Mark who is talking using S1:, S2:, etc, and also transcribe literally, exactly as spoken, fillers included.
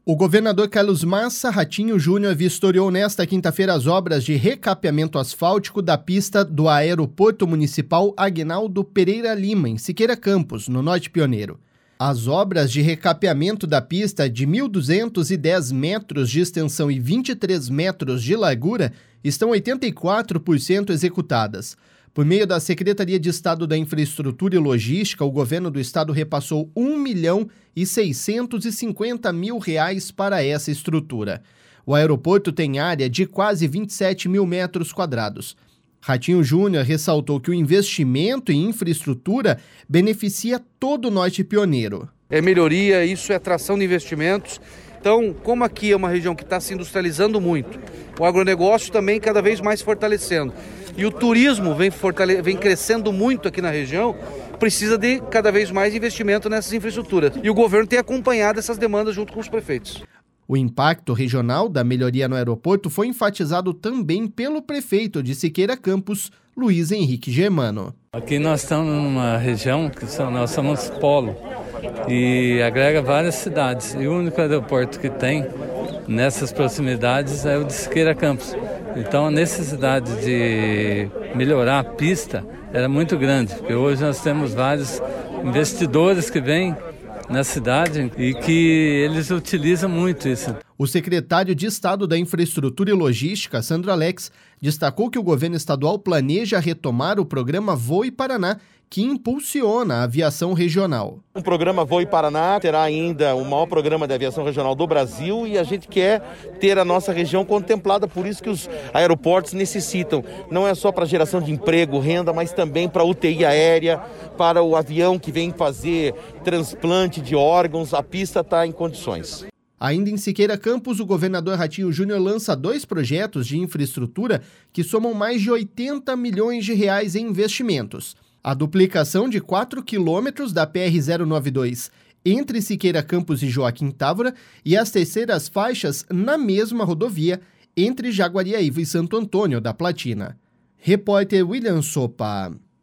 S1: O governador Carlos Massa Ratinho Júnior vistoriou nesta quinta-feira as obras de recapeamento asfáltico da pista do Aeroporto Municipal Aguinaldo Pereira Lima, em Siqueira Campos, no Norte Pioneiro. As obras de recapeamento da pista de mil duzentos e dez metros de extensão e vinte e três metros de largura estão oitenta e quatro por cento executadas. Por meio da Secretaria de Estado da Infraestrutura e Logística, o governo do estado repassou um milhão e seiscentos e cinquenta mil reais para essa estrutura. O aeroporto tem área de quase vinte e sete mil metros quadrados. Ratinho Júnior ressaltou que o investimento em infraestrutura beneficia todo o Norte Pioneiro.
S2: É melhoria, isso é atração de investimentos. Então, como aqui é uma região que está se industrializando muito, o agronegócio também cada vez mais fortalecendo, e o turismo vem, fortale... vem crescendo muito aqui na região, precisa de cada vez mais investimento nessas infraestruturas. E o governo tem acompanhado essas demandas junto com os prefeitos.
S1: O impacto regional da melhoria no aeroporto foi enfatizado também pelo prefeito de Siqueira Campos, Luiz Henrique Germano.
S3: Aqui nós estamos numa região que nós somos polo e agrega várias cidades. E o único aeroporto que tem nessas proximidades é o de Siqueira Campos. Então a necessidade de melhorar a pista era muito grande, porque hoje nós temos vários investidores que vêm na cidade e que eles utilizam muito isso.
S1: O secretário de Estado da Infraestrutura e Logística, Sandro Alex, destacou que o governo estadual planeja retomar o programa Voe Paraná, que impulsiona a aviação regional.
S4: O programa Voe Paraná terá ainda o maior programa de aviação regional do Brasil e a gente quer ter a nossa região contemplada, por isso que os aeroportos necessitam, não é só para geração de emprego, renda, mas também para U T I aérea, para o avião que vem fazer transplante de órgãos, a pista está em condições.
S1: Ainda em Siqueira Campos, o governador Ratinho Júnior lança dois projetos de infraestrutura que somam mais de oitenta milhões de reais em investimentos. A duplicação de quatro quilômetros da P R zero noventa e dois entre Siqueira Campos e Joaquim Távora e as terceiras faixas na mesma rodovia entre Jaguariaíva e Santo Antônio da Platina. Repórter William Sopa.